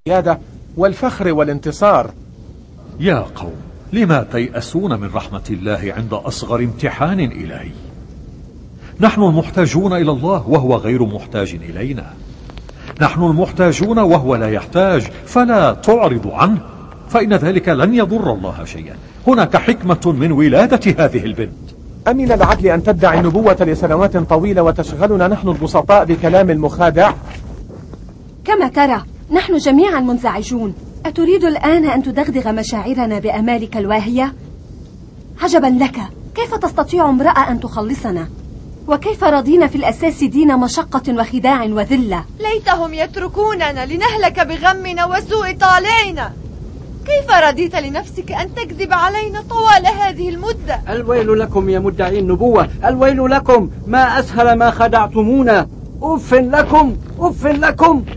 القيادة والفخر والانتصار. يا قوم، لما تيأسون من رحمة الله عند أصغر امتحان إلهي؟ نحن المحتاجون إلى الله وهو غير محتاج إلينا. نحن المحتاجون وهو لا يحتاج، فلا تعرض عنه، فإن ذلك لن يضر الله شيئا. هناك حكمة من ولادة هذه البنت. أمن العدل أن تدعي النبوة لسنوات طويلة وتشغلنا نحن البسطاء بكلام المخادع؟ كما ترى نحن جميعا منزعجون. أتريد الآن أن تدغدغ مشاعرنا بأمالك الواهية؟ عجبا لك، كيف تستطيع امرأة أن تخلصنا؟ وكيف رضينا في الأساس دين مشقة وخداع وذلة؟ ليتهم يتركوننا لنهلك بغمنا وسوء طالعنا. كيف رضيت لنفسك أن تكذب علينا طوال هذه المدة؟ الويل لكم يا مدعي النبوة، الويل لكم، ما أسهل ما خدعتمونا. أف لكم، أف لكم.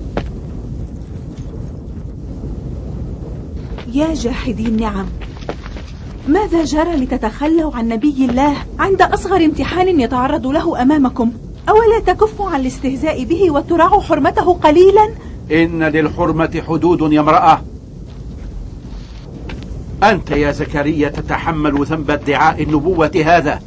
يا جاحدي النعم، ماذا جرى لتتخلوا عن نبي الله عند أصغر امتحان يتعرض له أمامكم؟ أولا تكفوا عن الاستهزاء به وتراعوا حرمته قليلا؟ إن للحرمة حدود يا امرأة. أنت يا زكريا تتحمل ذنب ادعاء النبوة هذا.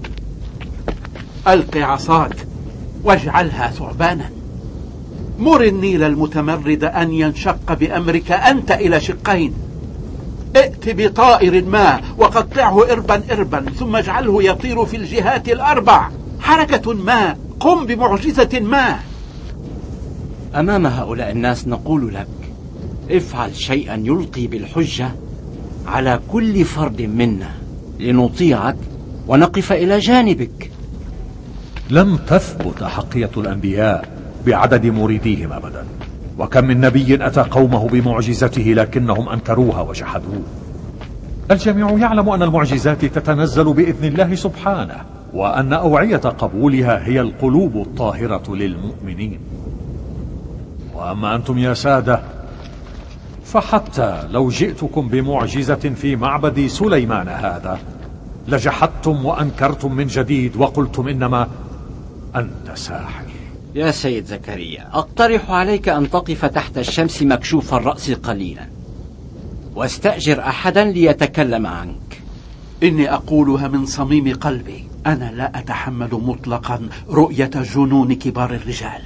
ألق عصاك واجعلها ثعبانا. مر النيل المتمرد أن ينشق بأمرك أنت إلى شقين. ائت بطائر ما وقطعه إربا إربا، ثم اجعله يطير في الجهات الأربع. حركة ما، قم بمعجزة ما. أمام هؤلاء الناس نقول لك افعل شيئا يلقي بالحجة على كل فرد منا لنطيعك ونقف إلى جانبك. لم تثبت حقية الأنبياء بعدد مريديهم أبدا، وكم من نبي أتى قومه بمعجزته لكنهم أنكروها وجحدوه. الجميع يعلم أن المعجزات تتنزل بإذن الله سبحانه، وأن أوعية قبولها هي القلوب الطاهرة للمؤمنين. وأما أنتم يا سادة، فحتى لو جئتكم بمعجزة في معبد سليمان هذا لجحدتم وأنكرتم من جديد وقلتم إنما أنت ساحر. يا سيد زكريا، أقترح عليك أن تقف تحت الشمس مكشوف الرأس قليلا واستأجر أحدا ليتكلم عنك. إني أقولها من صميم قلبي. أنا لا أتحمل مطلقا رؤية جنون كبار الرجال.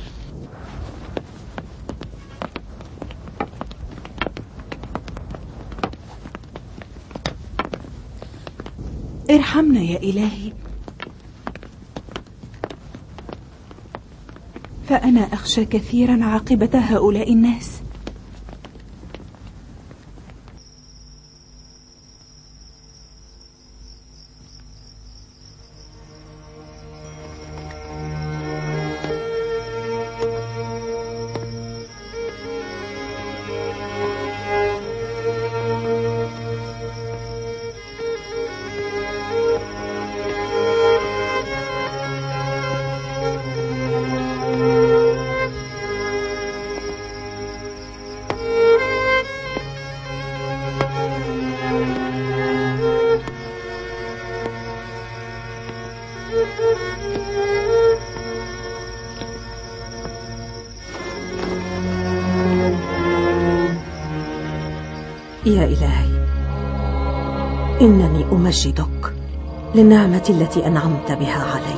ارحمنا يا إلهي، فأنا أخشى كثيرا عاقبة هؤلاء الناس. يا إلهي، إنني أمجدك للنعمة التي أنعمت بها علي.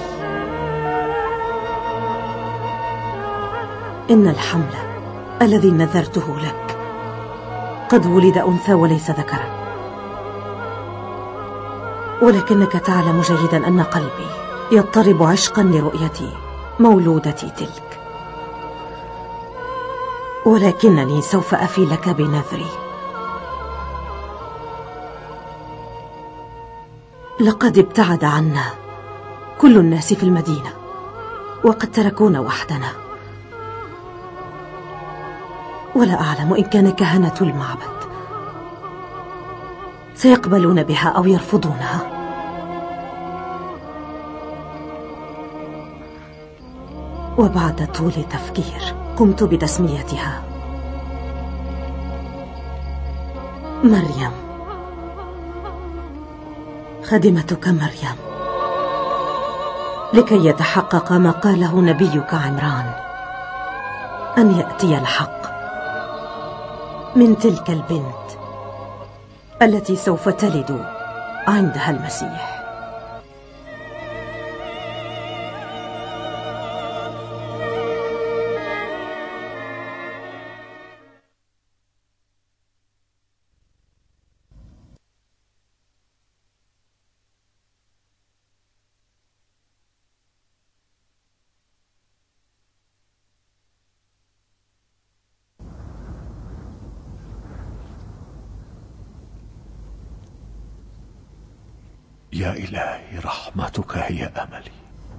إن الحمل الذي نذرته لك قد ولد أنثى وليس ذكرا، ولكنك تعلم جيدا أن قلبي يضطرب عشقا لرؤيتي مولودتي تلك، ولكنني سوف أفي لك بنذري. لقد ابتعد عنا كل الناس في المدينة وقد تركونا وحدنا، ولا أعلم إن كان كهنة المعبد سيقبلون بها أو يرفضونها. وبعد طول تفكير قمت بتسميتها مريم، خادمتك مريم، لكي يتحقق ما قاله نبيك عمران، أن يأتي الحق من تلك البنت التي سوف تلد عندها المسيح. يا إلهي، رحمتك هي أملي.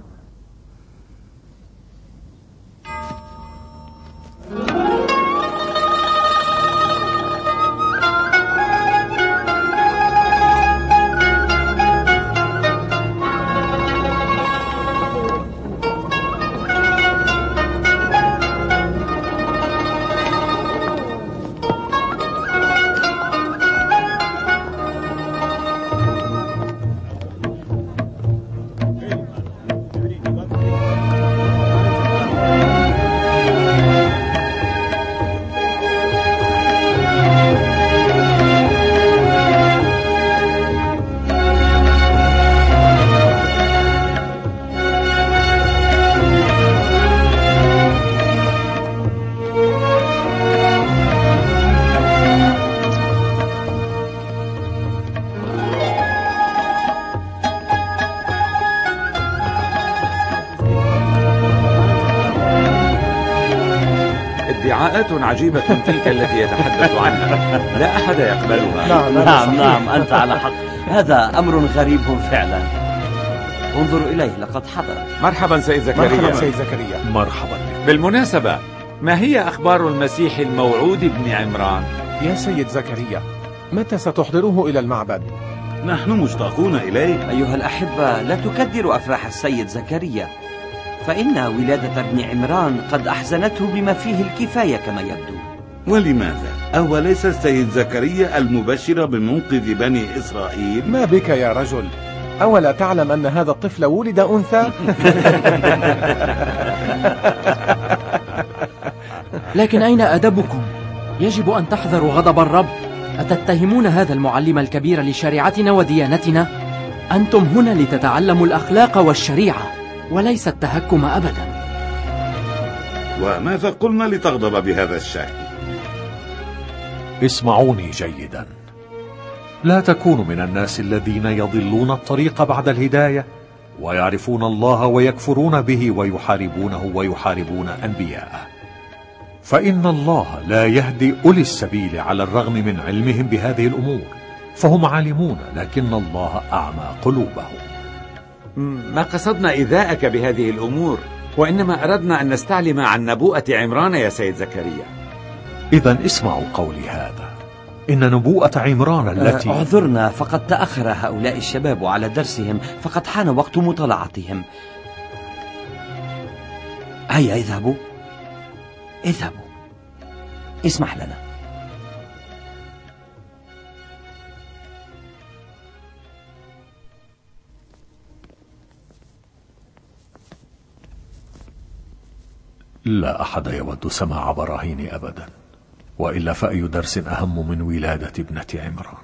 ادعاءات عجيبة تلك التي يتحدث عنها، لا أحد يقبلها. نعم أنت على حق، هذا أمر غريب فعلا. انظروا إليه، لقد حضر. مرحبا سيد زكريا. مرحبا سيد زكريا. مرحبا. بالمناسبة، ما هي أخبار المسيح الموعود ابن عمران؟ يا سيد زكريا، متى ستحضروه إلى المعبد؟ نحن مشتاقون إليه. أيها الأحبة، لا تكدروا أفراح السيد زكريا، فإن ولادة ابن عمران قد أحزنته بما فيه الكفاية كما يبدو. ولماذا؟ أوليس السيد زكريا المبشر بمنقذ بني إسرائيل؟ ما بك يا رجل؟ أولا تعلم أن هذا الطفل ولد أنثى؟ لكن أين أدبكم؟ يجب أن تحذروا غضب الرب. أتتهمون هذا المعلم الكبير لشريعتنا وديانتنا؟ أنتم هنا لتتعلموا الأخلاق والشريعة وليس التهكم أبدا. وماذا قلنا لتغضب بهذا الشكل؟ اسمعوني جيدا، لا تكونوا من الناس الذين يضلون الطريق بعد الهداية ويعرفون الله ويكفرون به ويحاربونه ويحاربون أنبياءه، فإن الله لا يهدي أولي السبيل على الرغم من علمهم بهذه الأمور، فهم عالمون لكن الله أعمى قلوبهم. ما قصدنا إيذاءك بهذه الأمور، وإنما أردنا أن نستعلم عن نبوءة عمران يا سيد زكريا. إذن اسمعوا قولي هذا، إن نبوءة عمران التي اعذرنا، فقد تأخر هؤلاء الشباب على درسهم، فقد حان وقت مطالعتهم. هيا اذهبوا اذهبوا، اسمح لنا. لا أحد يود سماع براهين أبدا، وإلا فأي درس أهم من ولادة ابنة عمران.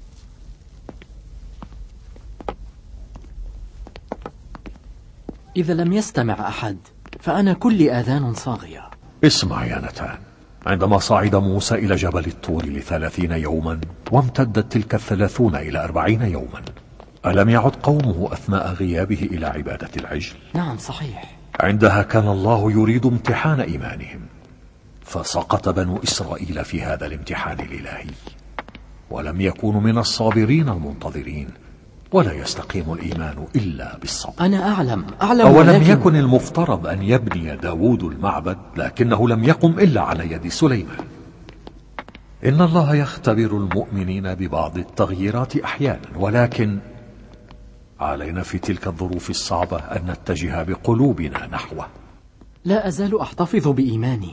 إذا لم يستمع أحد فأنا كل آذان صاغية. اسمع يا نتان، عندما صعد موسى إلى جبل الطور ل30 يوما وامتدت تلك 30 إلى 40 يوما، ألم يعد قومه أثناء غيابه إلى عبادة العجل؟ نعم صحيح. عندها كان الله يريد امتحان إيمانهم، فسقط بنو إسرائيل في هذا الامتحان الإلهي، ولم يكونوا من الصابرين المنتظرين، ولا يستقيم الإيمان إلا بالصبر. أنا أعلم أولم يكن المفترض أن يبني داود المعبد، لكنه لم يقم إلا على يد سليمان. إن الله يختبر المؤمنين ببعض التغييرات أحيانا، ولكن علينا في تلك الظروف الصعبة أن نتجه بقلوبنا نحوه. لا أزال أحتفظ بإيماني،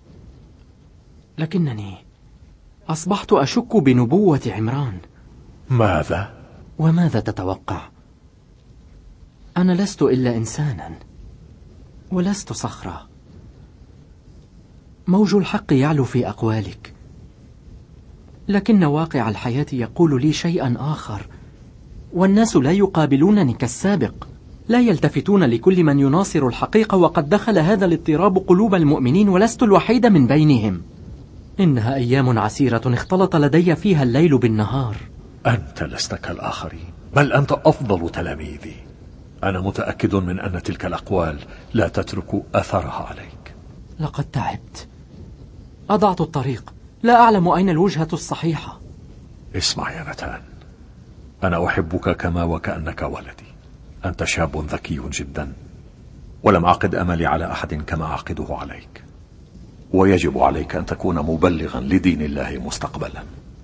لكنني أصبحت أشك بنبوة عمران. ماذا؟ وماذا تتوقع؟ أنا لست إلا إنسانا ولست صخرة. موج الحق يعلو في أقوالك، لكن واقع الحياة يقول لي شيئا آخر، والناس لا يقابلونني كالسابق، لا يلتفتون لكل من يناصر الحقيقة، وقد دخل هذا الاضطراب قلوب المؤمنين ولست الوحيد من بينهم. إنها أيام عسيرة اختلط لدي فيها الليل بالنهار. أنت لست كالآخرين، بل أنت أفضل تلاميذي. أنا متأكد من أن تلك الأقوال لا تترك أثرها عليك. لقد تعبت، أضعت الطريق، لا أعلم أين الوجهة الصحيحة. اسمع يا نتان، أنا أحبك كما وكأنك ولدي. أنت شاب ذكي جدا، ولم أعقد أملي على أحد كما أعقده عليك، ويجب عليك أن تكون مبلغا لدين الله مستقبلا.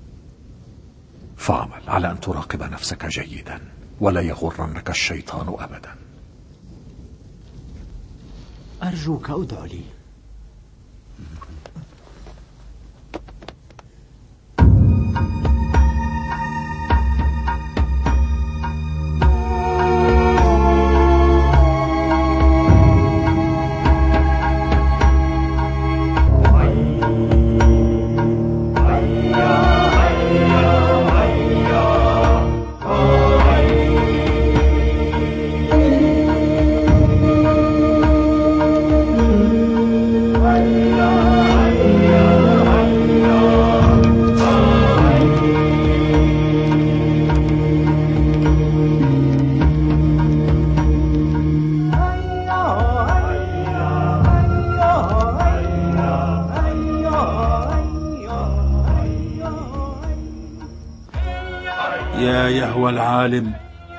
فاعمل على أن تراقب نفسك جيدا، ولا يغرنك الشيطان أبدا. أرجوك أدع لي. يا يهوى العالم،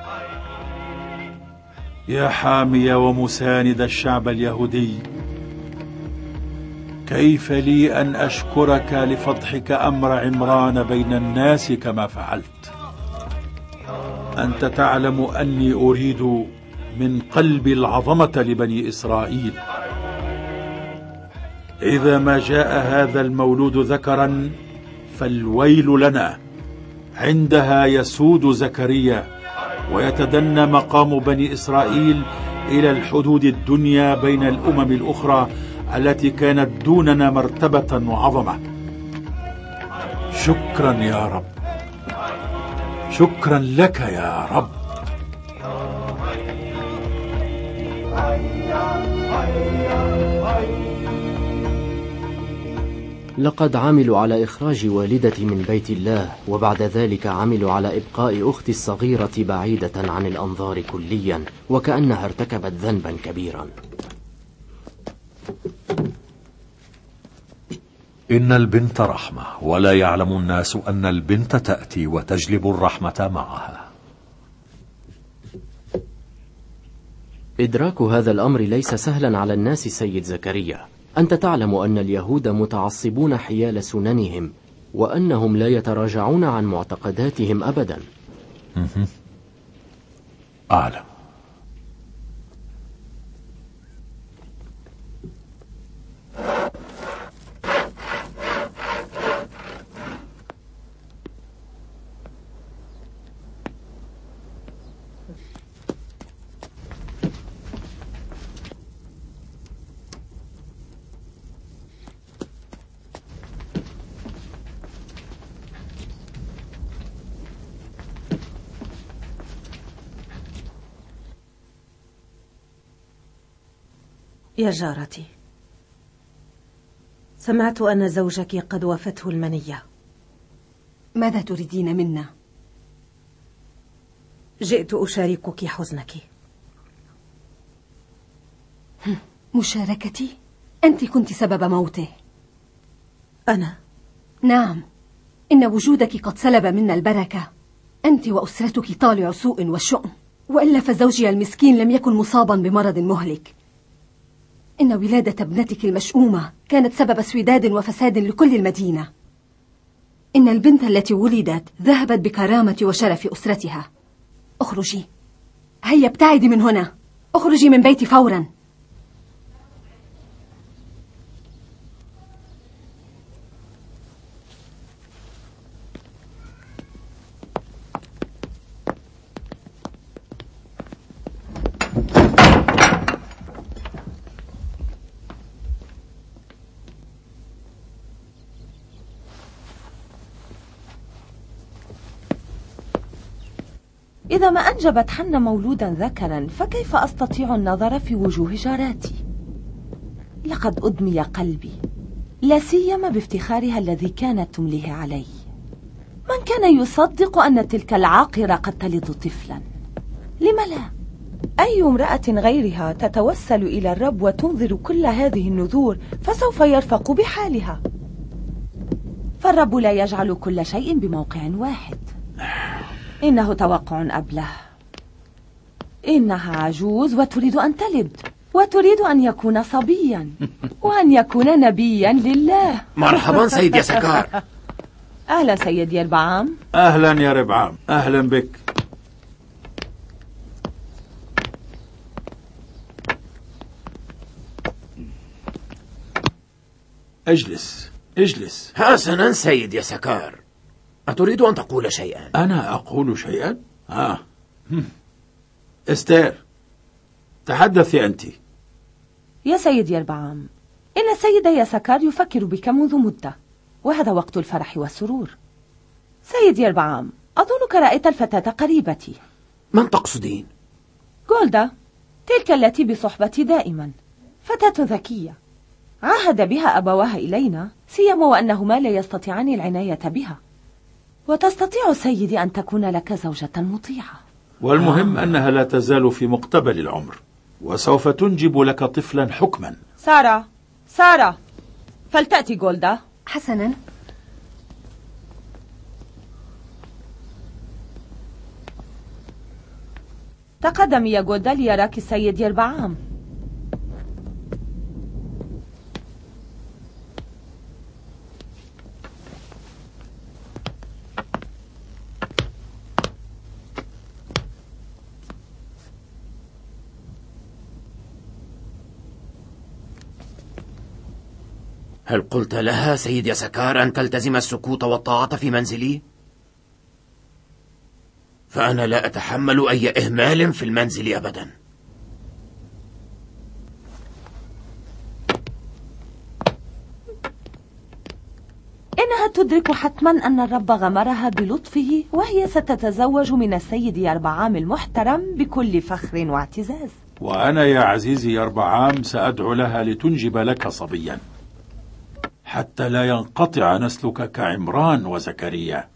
يا حامي ومساند الشعب اليهودي، كيف لي أن أشكرك لفضحك أمر عمران بين الناس كما فعلت؟ أنت تعلم أني أريد من قلبي العظمة لبني إسرائيل. إذا ما جاء هذا المولود ذكرا فالويل لنا. عندها يسود زكريا ويتدنى مقام بني إسرائيل إلى الحدود الدنيا بين الأمم الأخرى التي كانت دوننا مرتبة وعظمة. شكرا يا رب، شكرا لك يا رب. لقد عملوا على إخراج والدتي من بيت الله، وبعد ذلك عملوا على إبقاء أختي الصغيرة بعيدة عن الأنظار كليا، وكأنها ارتكبت ذنبا كبيرا. إن البنت رحمة، ولا يعلم الناس أن البنت تأتي وتجلب الرحمة معها. إدراك هذا الأمر ليس سهلا على الناس سيد زكريا. أنت تعلم أن اليهود متعصبون حيال سننهم، وأنهم لا يتراجعون عن معتقداتهم أبدا. أعلم. يا جارتي، سمعت أن زوجك قد وافته المنية. ماذا تريدين منا؟ جئت أشاركك حزنك. مشاركتي؟ أنت كنت سبب موته. أنا؟ نعم، إن وجودك قد سلب منا البركة. أنت وأسرتك طالع سوء وشؤم، وإلا فزوجي المسكين لم يكن مصابا بمرض مهلك. إن ولادة ابنتك المشؤومة كانت سبب سوداد وفساد لكل المدينة. إن البنت التي ولدت ذهبت بكرامة وشرف أسرتها. اخرجي، هيا ابتعدي من هنا، اخرجي من بيتي فورا. إذا ما أنجبت حنة مولودا ذكرا فكيف أستطيع النظر في وجوه جاراتي؟ لقد أدمي قلبي، لا سيما بافتخارها الذي كانت تمليه علي. من كان يصدق أن تلك العاقرة قد تلد طفلا؟ لم لا؟ أي امرأة غيرها تتوسل إلى الرب وتنذر كل هذه النذور فسوف يرفق بحالها. فالرب لا يجعل كل شيء بموقع واحد. إنه توقع أبله. إنها عجوز وتريد أن تلد، وتريد أن يكون صبيا وأن يكون نبيا لله. مرحبا سيد يسكار. أهلا سيد يربعام. أهلا يا ربعام، أهلا بك. اجلس اجلس. حسنا سيد يسكار، أتريد أن تقول شيئا؟ أنا أقول شيئا؟ استير، تحدثي أنت. يا سيد يربعام، إن السيد يسكار يفكر بك منذ مدة، وهذا وقت الفرح والسرور. سيد يربعام، أظنك رأيت الفتاة قريبتي. من تقصدين؟ جولدا، تلك التي بصحبتي دائما، فتاة ذكية. عهد بها أبواها إلينا، سيما وأنهما لا يستطيعان العناية بها. وتستطيع سيدي أن تكون لك زوجة مطيعة. والمهم أنها لا تزال في مقتبل العمر، وسوف تنجب لك طفلا حكما. سارة، فلتأتي جولدا. حسنا. تقدمي يا جولدا ليراك السيد يربعام. هل قلت لها سيد يسكار أن تلتزم السكوت والطاعة في منزلي؟ فأنا لا أتحمل أي إهمال في المنزل أبدا. إنها تدرك حتما أن الرب غمرها بلطفه، وهي ستتزوج من السيد يربعام المحترم بكل فخر واعتزاز. وأنا يا عزيزي يربعام سأدعو لها لتنجب لك صبيا، حتى لا ينقطع نسلك كعمران وزكريا.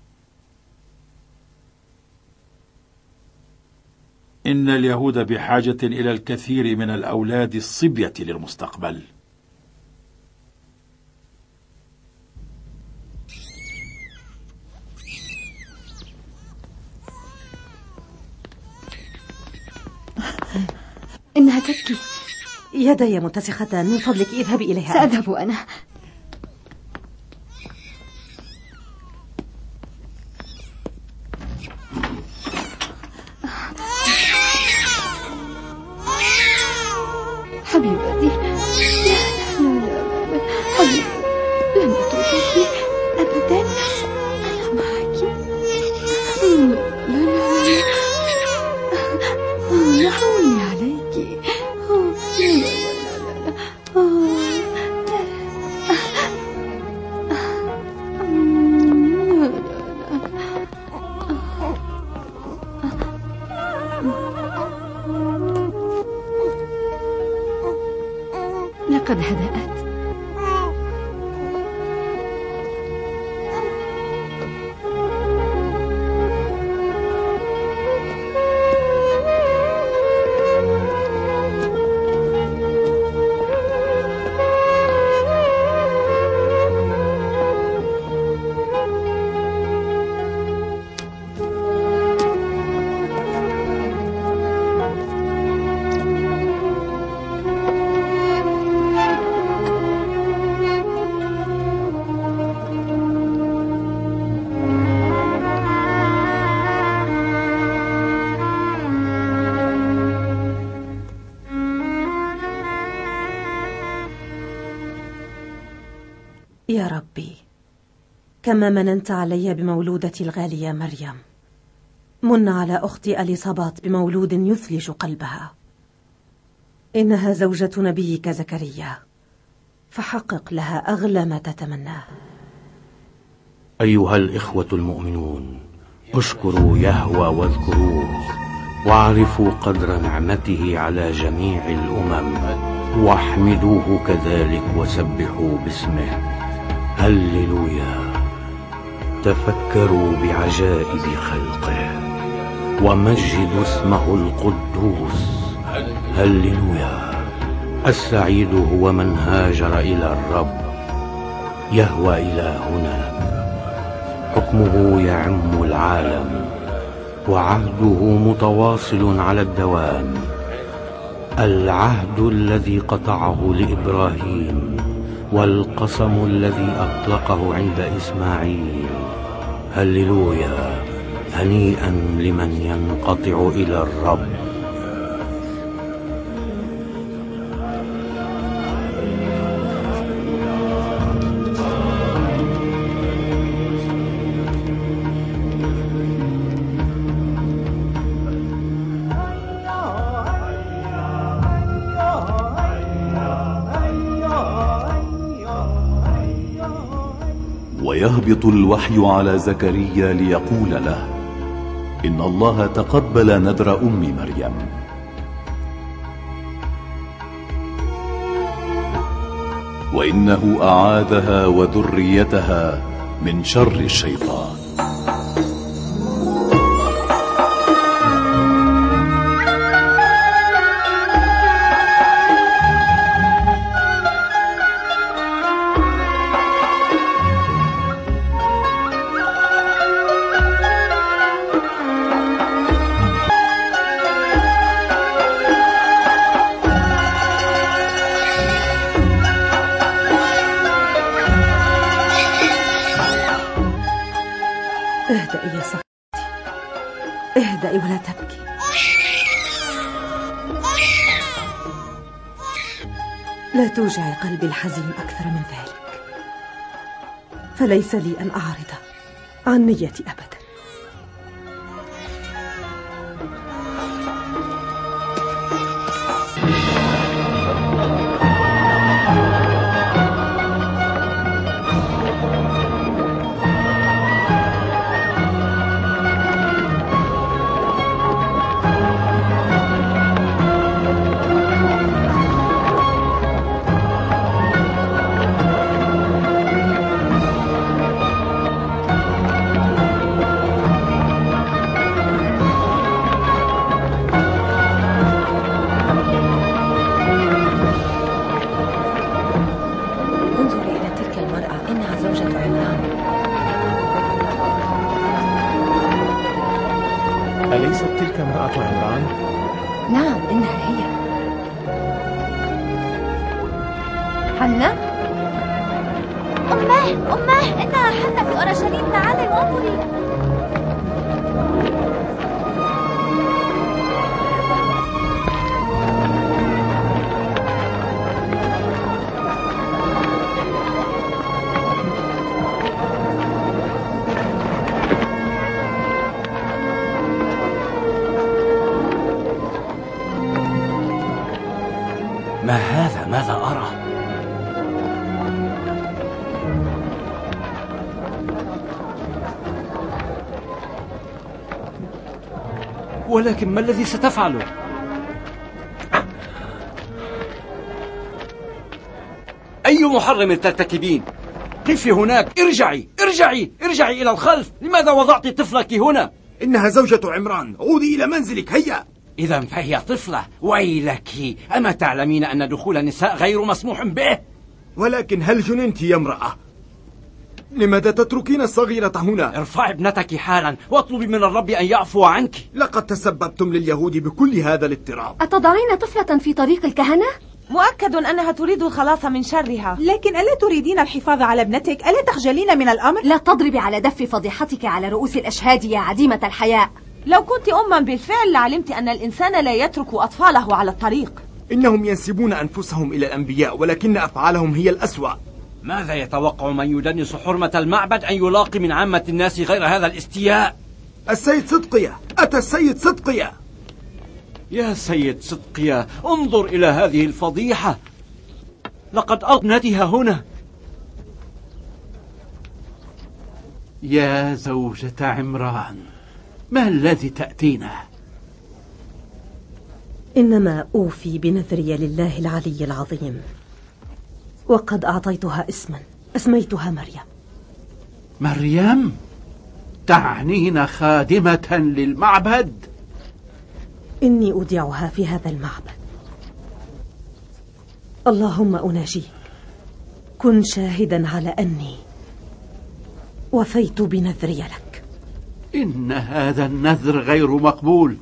إن اليهود بحاجة إلى الكثير من الأولاد الصبية للمستقبل. إنها تبكي. يدي متسختان، من فضلك اذهبي إليها. سأذهب أنا. حبيبتي، لا حبيبتي، لن أتركك أبدا، أنا معك. لا حولي عليك. لقد هدأت. يا ربي، كما مننت علي بمولودتي الغالية مريم، من على أختي أليصابات بمولود يثلج قلبها. إنها زوجة نبيك زكريا، فحقق لها أغلى ما تتمناه. أيها الإخوة المؤمنون، اشكروا يهوه واذكروه، واعرفوا قدر نعمته على جميع الأمم، واحمدوه كذلك وسبحوا باسمه. هللويا. تفكروا بعجائب خلقه ومجدوا اسمه القدوس. هللويا. السعيد هو من هاجر إلى الرب. يهوى إلهنا، حكمه يعم العالم، وعهده متواصل على الدوام. العهد الذي قطعه لإبراهيم، والقسم الذي أطلقه عند إسماعيل. هللويا. هنيئا لمن ينقطع إلى الرب. ويهبط الوحي على زكريا ليقول له: إن الله تقبل نذر أم مريم. وإنه أعاذها وذريتها من شر الشيطان. اهدئي يا صاحبتي، اهدئي ولا تبكي. لا توجعي قلبي الحزين أكثر من ذلك، فليس لي أن أعرض عن نيتي أبدا. أليست تلك امرأة عمران؟ نعم، إنها هي. حنة؟ أماه إنها حنة في أورشليم، تعالي وانظري. ما هذا؟ ماذا أرى؟ ولكن ما الذي ستفعله؟ أي محرم ترتكبين؟ قفي هناك، ارجعي إلى الخلف. لماذا وضعت طفلك هنا؟ إنها زوجة عمران، عودي إلى منزلك هيا. إذا فهي طفلة. ويلك، أما تعلمين أن دخول النساء غير مسموح به؟ ولكن هل جننت يا امرأة؟ لماذا تتركين الصغيرة هنا؟ ارفعي ابنتك حالا واطلبي من الرب أن يعفو عنك. لقد تسببتم لليهود بكل هذا الاضطراب. أتضعين طفلة في طريق الكهنة؟ مؤكد أنها تريد الخلاص من شرها. لكن ألا تريدين الحفاظ على ابنتك؟ ألا تخجلين من الأمر؟ لا تضربي على دف فضيحتك على رؤوس الأشهاد يا عديمة الحياء. لو كنت أما بالفعل لعلمت أن الإنسان لا يترك أطفاله على الطريق. إنهم ينسبون أنفسهم إلى الأنبياء، ولكن أفعالهم هي الأسوأ. ماذا يتوقع من يدنس حرمة المعبد أن يلاقي من عامة الناس غير هذا الاستياء؟ السيد صدقية، أتى السيد صدقية. يا سيد صدقية، انظر إلى هذه الفضيحة. لقد أغنتها هنا. يا زوجة عمران، ما الذي تأتينا؟ إنما أوفي بنذري لله العلي العظيم، وقد أعطيتها اسما أسميتها مريم. مريم؟ تعنين خادمة للمعبد؟ إني أودعها في هذا المعبد. اللهم أناجيك، كن شاهدا على أني وفيت بنذري لك. إن هذا النذر غير مقبول.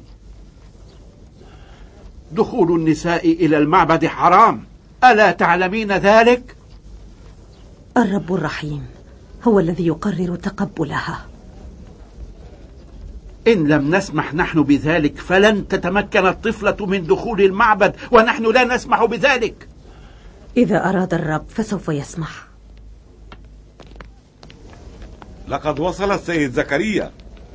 دخول النساء إلى المعبد حرام، ألا تعلمين ذلك؟ الرب الرحيم هو الذي يقرر تقبلها. إن لم نسمح نحن بذلك فلن تتمكن الطفلة من دخول المعبد، ونحن لا نسمح بذلك. إذا أراد الرب فسوف يسمح. لقد وصل السيد زكريا.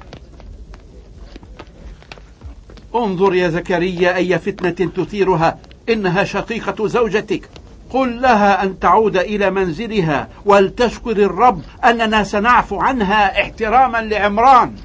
انظر يا زكريا أي فتنة تثيرها، إنها شقيقة زوجتك. قل لها أن تعود إلى منزلها ولتشكر الرب أننا سنعفو عنها احتراما لعمران.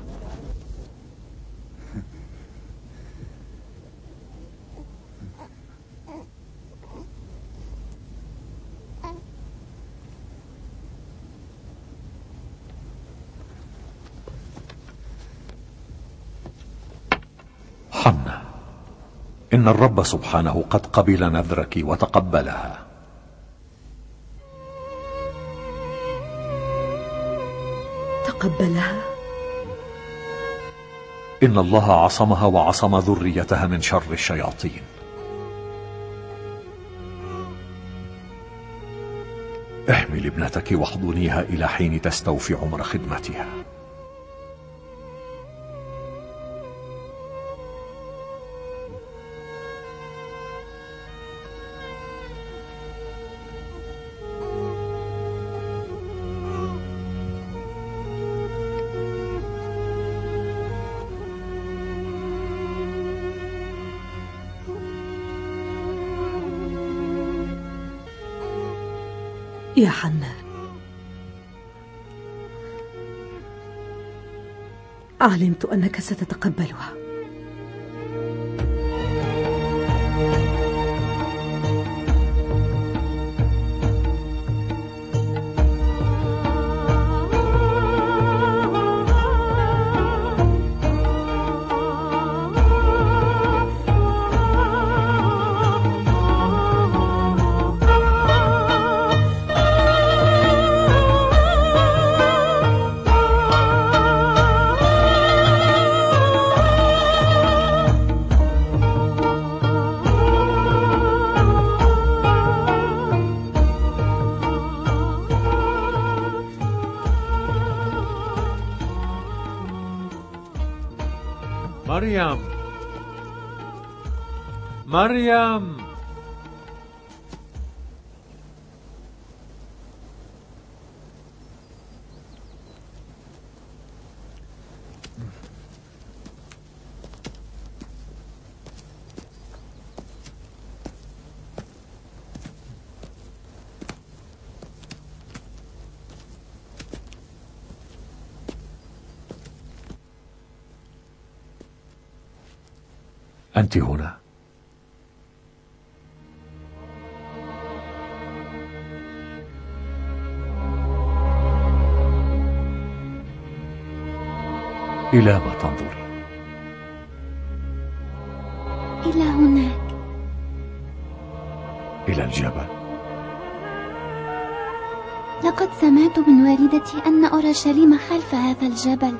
حنا، إن الرب سبحانه قد قبل نذرك وتقبلها. تقبلها؟ إن الله عصمها وعصم ذريتها من شر الشياطين. احمل ابنتك واحضنيها إلى حين تستوفي عمر خدمتها. يا حنان، علمت أنك ستتقبلها. مريم، مريم، أنت هنا؟ إلى ما تنظري؟ إلى هناك. إلى الجبل. لقد سمعت من والدتي أن أورشليم خلف هذا الجبل.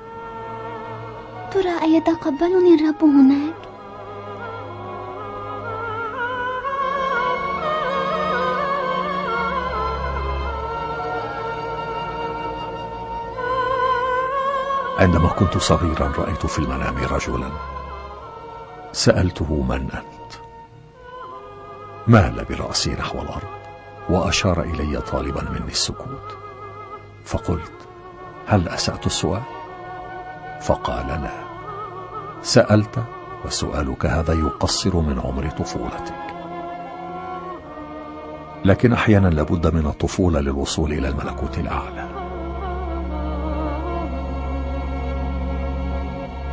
ترى أيتقبلني الرب هناك؟ عندما كنت صغيرا رأيت في المنام رجلا، سألته من أنت؟ مال برأسي نحو الأرض وأشار إلي طالبا مني السكوت، فقلت: هل أسأت السؤال؟ فقال: لا، سألت، وسؤالك هذا يقصر من عمر طفولتك. لكن أحيانا لابد من الطفولة للوصول إلى الملكوت الأعلى.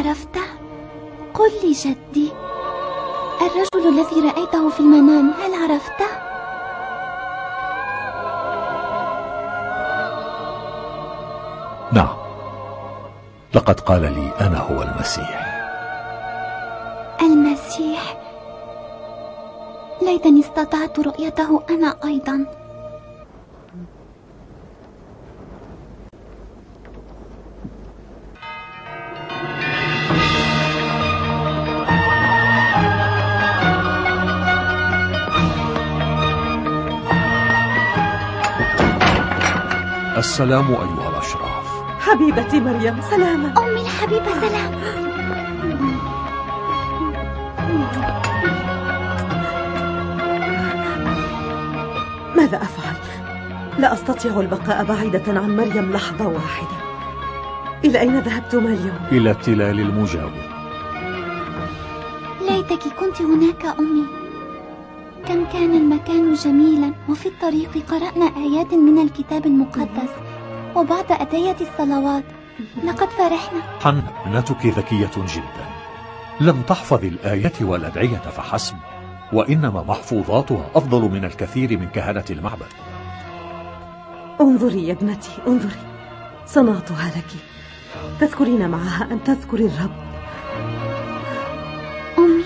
عرفته؟ قل لي جدي، الرجل الذي رأيته في المنام هل عرفته؟ نعم، لقد قال لي أنا هو المسيح. المسيح؟ ليتني استطعت رؤيته أنا أيضا. السلام أيها الأشراف. حبيبتي مريم، سلاما. أمي الحبيبة، سلام. ماذا أفعل؟ لا أستطيع البقاء بعيدة عن مريم لحظة واحدة. إلى أين ذهبتما اليوم؟ إلى التلال المجاور. ليتك كنت هناك أمي. كم كان المكان جميلا، وفي الطريق قرأنا آيات من الكتاب المقدس وبعد أدية الصلوات. لقد فرحنا. حنا ابنتك ذكية جدا، لم تحفظ الآيات والأدعية فحسب، وإنما محفوظاتها أفضل من الكثير من كهنة المعبد. انظري يا ابنتي، انظري، صنعتها لك. تذكرين معها أن تذكري الرب. أمي،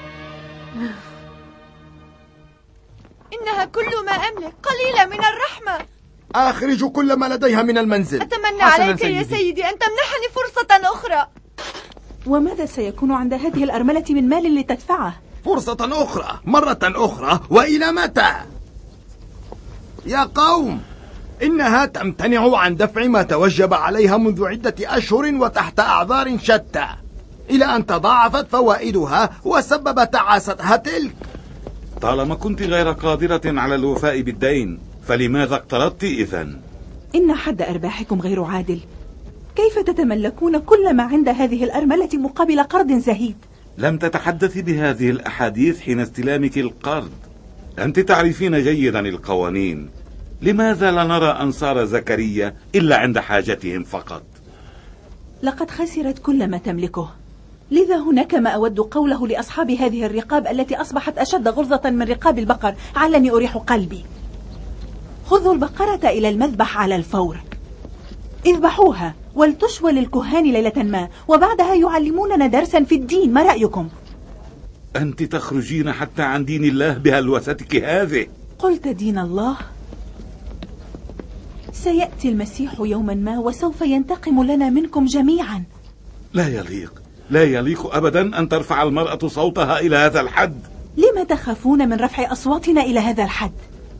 إنها كل ما أملك، قليلة من الرحمة. أخرج كل ما لديها من المنزل. أتمنى عليك يا سيدي أن تمنحني فرصة أخرى. وماذا سيكون عند هذه الأرملة من مال لتدفعه؟ فرصة أخرى، مرة أخرى، وإلى متى؟ يا قوم، إنها تمتنع عن دفع ما توجب عليها منذ عدة أشهر وتحت أعذار شتى، إلى أن تضاعفت فوائدها وسبب تعاستها تلك. طالما كنت غير قادرة على الوفاء بالدين فلماذا اقترضت إذن؟ إن حد أرباحكم غير عادل. كيف تتملكون كل ما عند هذه الأرملة مقابل قرض زهيد؟ لم تتحدثي بهذه الأحاديث حين استلامك القرض. أنت تعرفين جيدا القوانين. لماذا لا نرى أنصار زكريا إلا عند حاجتهم فقط؟ لقد خسرت كل ما تملكه، لذا هناك ما أود قوله لأصحاب هذه الرقاب التي أصبحت أشد غلظة من رقاب البقر. علني أريح قلبي. خذوا البقرة إلى المذبح على الفور، اذبحوها ولتشوى للكهان ليلة ما، وبعدها يعلموننا درسا في الدين. ما رأيكم؟ أنت تخرجين حتى عن دين الله بهلوستك هذه. قلت دين الله؟ سيأتي المسيح يوما ما وسوف ينتقم لنا منكم جميعا. لا يليق أبدا أن ترفع المرأة صوتها إلى هذا الحد. لما تخافون من رفع أصواتنا إلى هذا الحد؟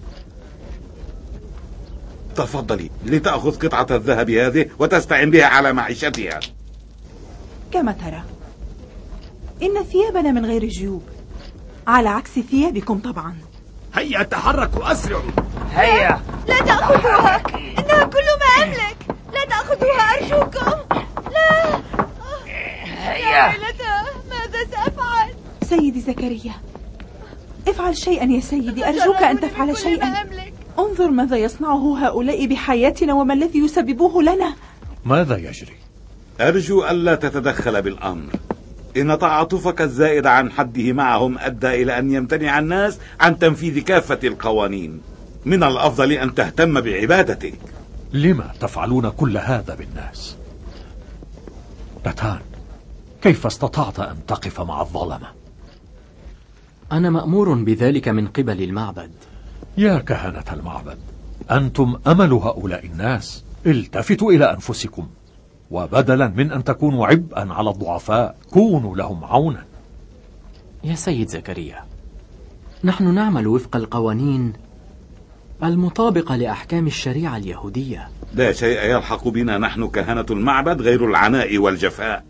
تفضلي لتأخذ قطعة الذهب هذه وتستعين بها على معيشتها. كما ترى، إن ثيابنا من غير جيوب، على عكس ثيابكم طبعا. هيا تحركوا، أسرعوا. هيا، لا تأخذوها، إنها كل ما أملك. لا تأخذوها أرجوكم، لا. يا ويلتى، ماذا سأفعل؟ سيدي زكريا، افعل شيئا يا سيدي، أرجوك أن تفعل شيئا. انظر ماذا يصنعه هؤلاء بحياتنا وما الذي يسببوه لنا. ماذا يجري؟ أرجو ألا تتدخل بالأمر. إن تعاطفك الزائد عن حده معهم أدى إلى أن يمتنع الناس عن تنفيذ كافة القوانين. من الأفضل أن تهتم بعبادتك. لما تفعلون كل هذا بالناس؟ نتان، كيف استطعت أن تقف مع الظلمة؟ أنا مأمور بذلك من قبل المعبد. يا كهنة المعبد، أنتم أمل هؤلاء الناس. التفتوا إلى أنفسكم، وبدلا من أن تكونوا عبئا على الضعفاء كونوا لهم عونا. يا سيد زكريا، نحن نعمل وفق القوانين المطابقة لأحكام الشريعة اليهودية. لا شيء يلحق بنا نحن كهنة المعبد غير العناء والجفاء.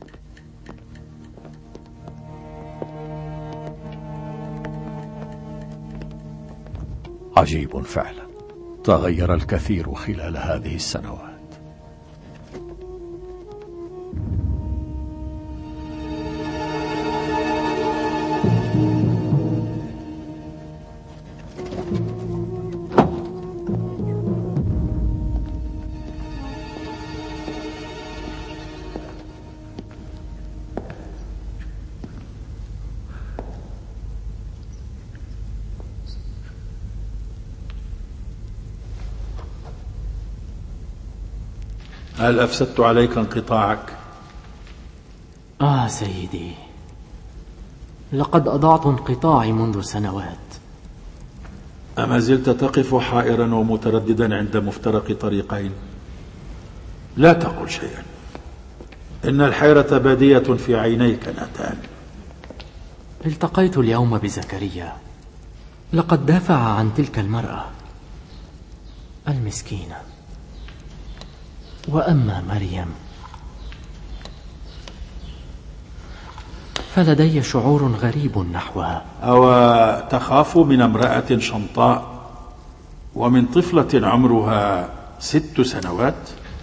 عجيب فعلا، تغير الكثير خلال هذه السنوات. هل أفسدت عليك انقطاعك؟ سيدي، لقد أضعت انقطاعي منذ سنوات. أما زلت تقف حائرا ومترددا عند مفترق طريقين؟ لا تقل شيئا، إن الحيرة بادية في عينيك ناتان. التقيت اليوم بزكريا، لقد دافع عن تلك المرأة المسكينة. وأما مريم فلدي شعور غريب نحوها. أو تخاف من امرأة شمطاء ومن طفلة عمرها 6 سنوات؟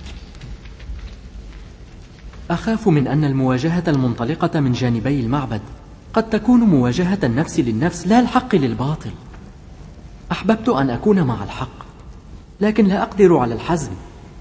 أخاف من أن المواجهة المنطلقة من جانبي المعبد قد تكون مواجهة النفس للنفس لا الحق للباطل. أحببت أن أكون مع الحق، لكن لا أقدر على الحزم.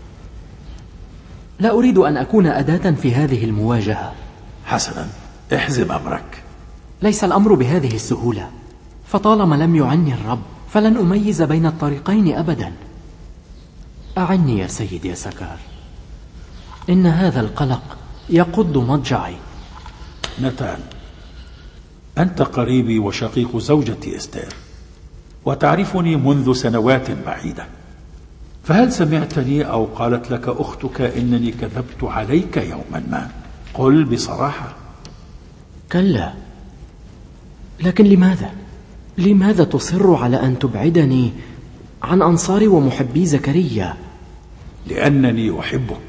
لا أريد أن أكون أداة في هذه المواجهة. حسنا، احزم أمرك. ليس الأمر بهذه السهولة، فطالما لم يعني الرب فلن أميز بين الطريقين أبدا. أعني يا سيدي يسكار، إن هذا القلق يقض مضجعي. ناتان، أنت قريبي وشقيق زوجتي إستير، وتعرفني منذ سنوات بعيدة، فهل سمعتني أو قالت لك أختك إنني كذبت عليك يوما ما؟ قل بصراحة. كلا، لكن لماذا تصر على أن تبعدني عن أنصار ومحبي زكريا؟ لأنني أحبك.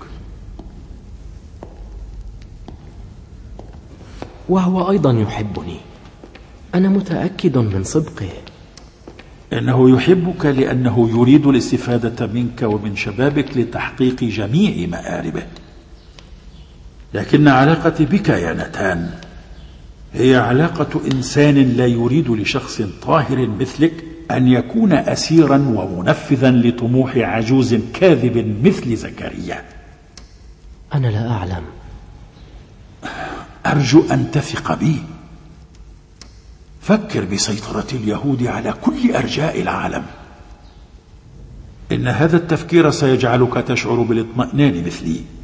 وهو أيضا يحبني، أنا متأكد من صدقه. إنه يحبك لأنه يريد الاستفادة منك ومن شبابك لتحقيق جميع مآربه. لكن علاقتي بك يا ناتان هي علاقة إنسان لا يريد لشخص طاهر مثلك أن يكون أسيرا ومنفذا لطموح عجوز كاذب مثل زكريا. أنا لا أعلم. أرجو أن تثق بي. فكر بسيطرة اليهود على كل أرجاء العالم. إن هذا التفكير سيجعلك تشعر بالاطمئنان مثلي.